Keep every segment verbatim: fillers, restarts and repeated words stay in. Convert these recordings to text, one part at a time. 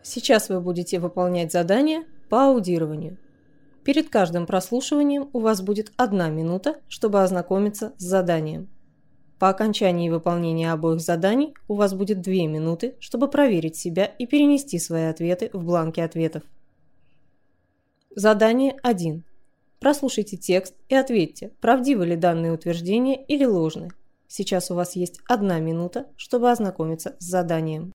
Сейчас вы будете выполнять задание по аудированию. Перед каждым прослушиванием у вас будет одна минута, чтобы ознакомиться с заданием. По окончании выполнения обоих заданий у вас будет две минуты, чтобы проверить себя и перенести свои ответы в бланки ответов. Задание один. Прослушайте текст и ответьте, правдивы ли данные утверждения или ложны. Сейчас у вас есть одна минута, чтобы ознакомиться с заданием.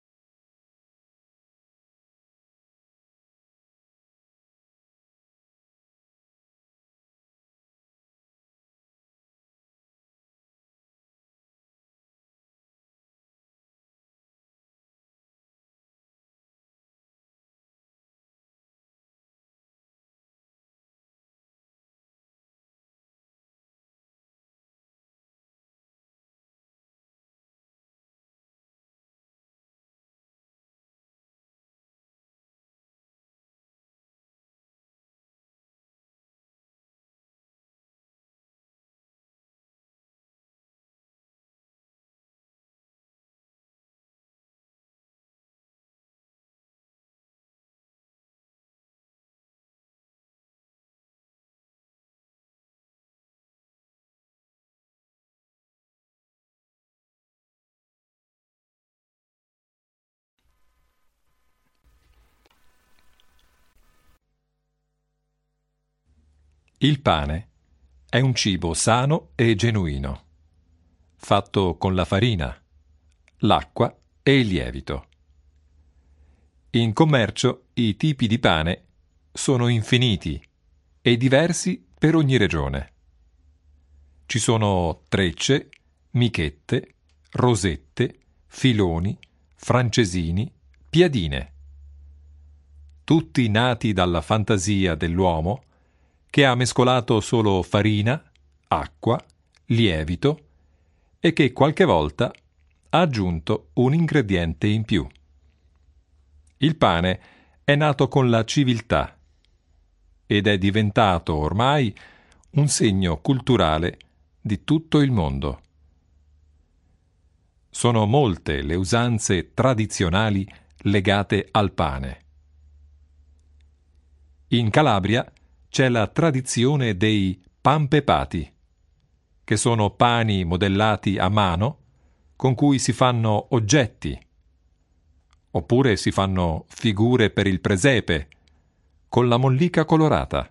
Il pane è un cibo sano e genuino, fatto con la farina, l'acqua e il lievito. In commercio i tipi di pane sono infiniti e diversi per ogni regione. Ci sono trecce, michette, rosette, filoni, francesini, piadine. Tutti nati dalla fantasia dell'uomo che ha mescolato solo farina, acqua, lievito e che qualche volta ha aggiunto un ingrediente in più. Il pane è nato con la civiltà ed è diventato ormai un segno culturale di tutto il mondo. Sono molte le usanze tradizionali legate al pane. In Calabria c'è la tradizione dei pampepati, che sono pani modellati a mano con cui si fanno oggetti, oppure si fanno figure per il presepe con la mollica colorata.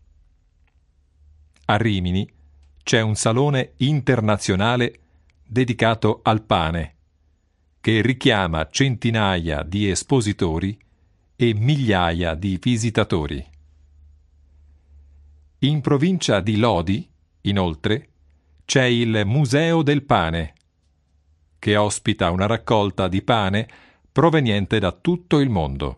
A Rimini c'è un salone internazionale dedicato al pane, che richiama centinaia di espositori e migliaia di visitatori. In provincia di Lodi, inoltre, c'è il Museo del Pane, che ospita una raccolta di pane proveniente da tutto il mondo.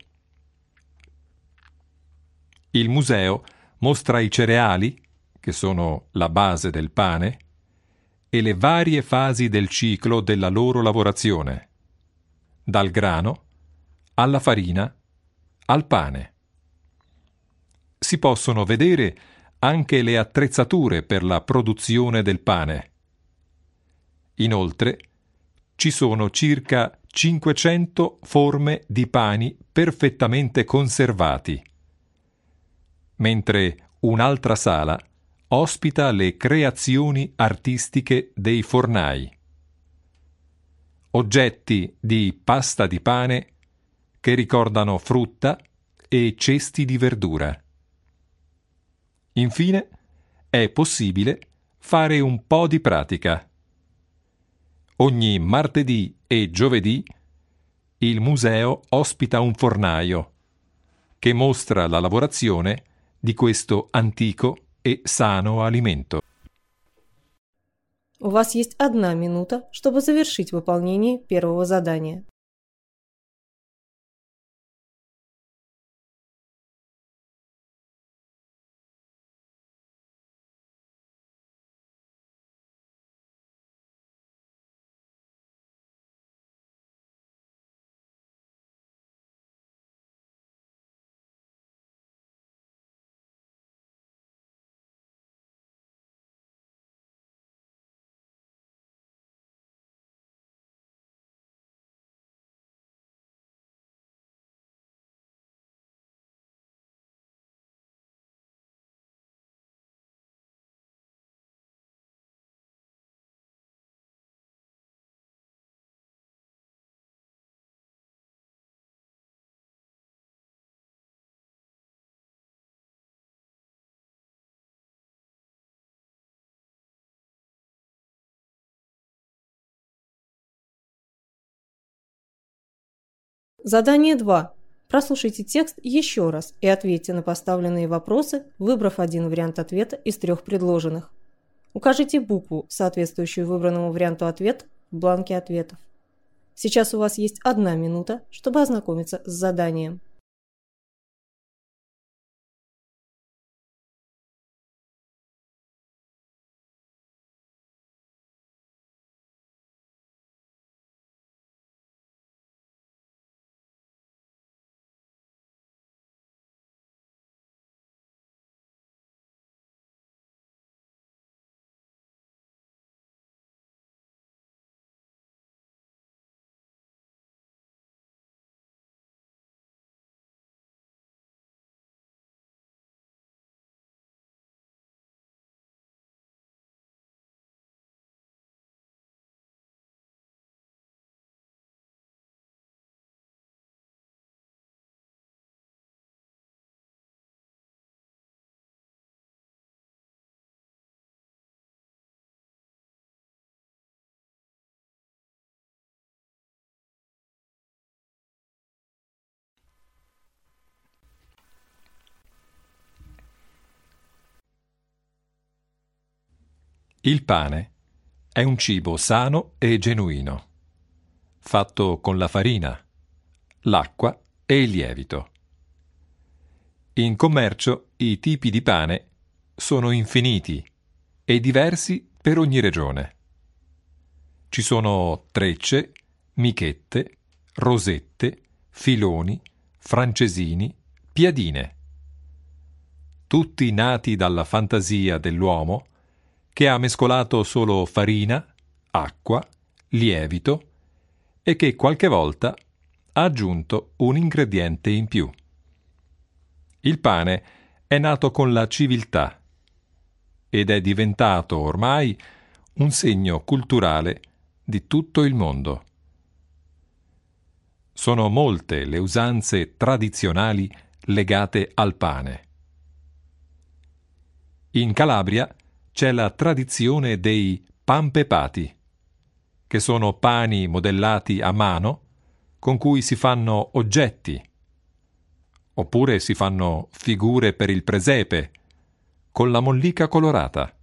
Il museo mostra i cereali, che sono la base del pane, e le varie fasi del ciclo della loro lavorazione, dal grano alla farina al pane. Si possono vedere anche le attrezzature per la produzione del pane. Inoltre, ci sono circa cinquecento forme di pani perfettamente conservati, mentre un'altra sala ospita le creazioni artistiche dei fornai. Oggetti di pasta di pane che ricordano frutta e cesti di verdura. Infine, è possibile fare un po' di pratica. Ogni martedì e giovedì il museo ospita un fornaio che mostra la lavorazione di questo antico e sano alimento. У вас есть одна минута, чтобы завершить выполнение первого задания. Задание два. Прослушайте текст еще раз и ответьте на поставленные вопросы, выбрав один вариант ответа из трех предложенных. Укажите букву, соответствующую выбранному варианту ответа, в бланке ответов. Сейчас у вас есть одна минута, чтобы ознакомиться с заданием. Il pane è un cibo sano e genuino, fatto con la farina, l'acqua e il lievito. In commercio i tipi di pane sono infiniti e diversi per ogni regione. Ci sono trecce, michette, rosette, filoni, francesini, piadine, tutti nati dalla fantasia dell'uomo che ha mescolato solo farina, acqua, lievito e che qualche volta ha aggiunto un ingrediente in più. Il pane è nato con la civiltà ed è diventato ormai un segno culturale di tutto il mondo. Sono molte le usanze tradizionali legate al pane. In Calabria c'è la tradizione dei pampepati, che sono pani modellati a mano con cui si fanno oggetti, oppure si fanno figure per il presepe con la mollica colorata.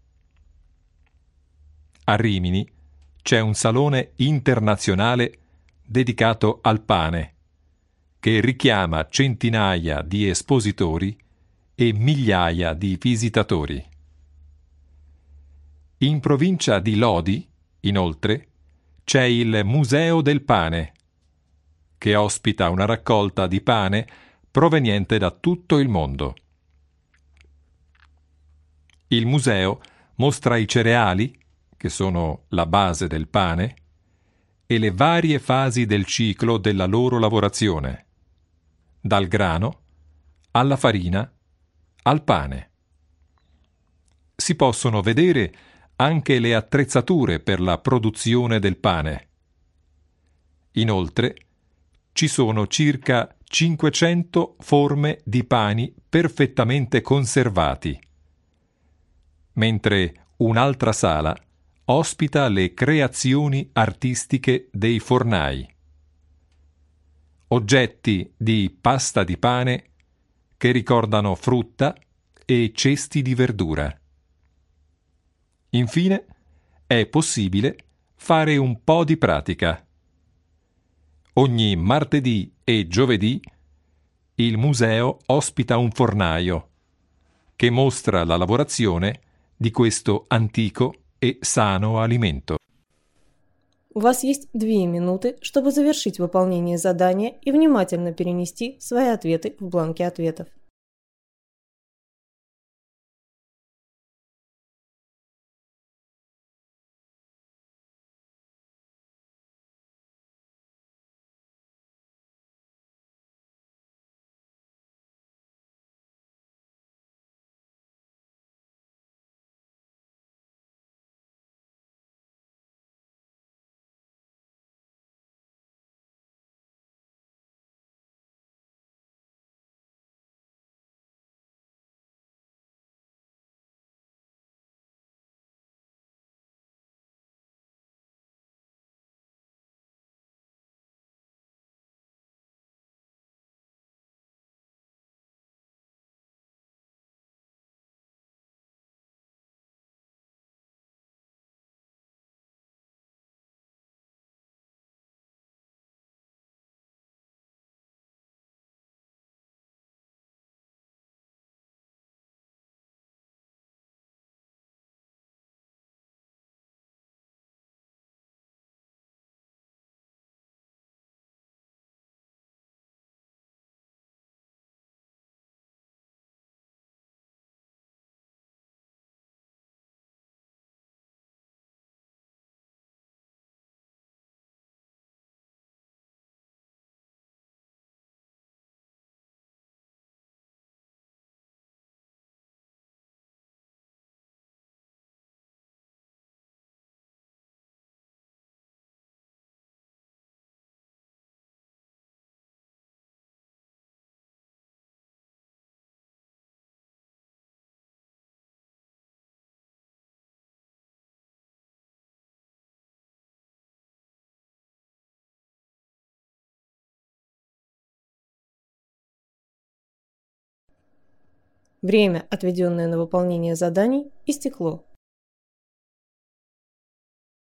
A Rimini c'è un salone internazionale dedicato al pane, che richiama centinaia di espositori e migliaia di visitatori. In provincia di Lodi, inoltre, c'è il Museo del Pane, che ospita una raccolta di pane proveniente da tutto il mondo. Il museo mostra i cereali, che sono la base del pane, e le varie fasi del ciclo della loro lavorazione, dal grano alla farina al pane. Si possono vedere anche le attrezzature per la produzione del pane. Inoltre, ci sono circa cinquecento forme di pani perfettamente conservati, mentre un'altra sala ospita le creazioni artistiche dei fornai. Oggetti di pasta di pane che ricordano frutta e cesti di verdura. Infine, è possibile fare un po' di pratica. Ogni martedì e giovedì il museo ospita un fornaio che mostra la lavorazione di questo antico e sano alimento. У вас есть две минуты, чтобы завершить выполнение задания и внимательно перенести свои ответы в бланке ответов. Время, отведенное на выполнение заданий, истекло.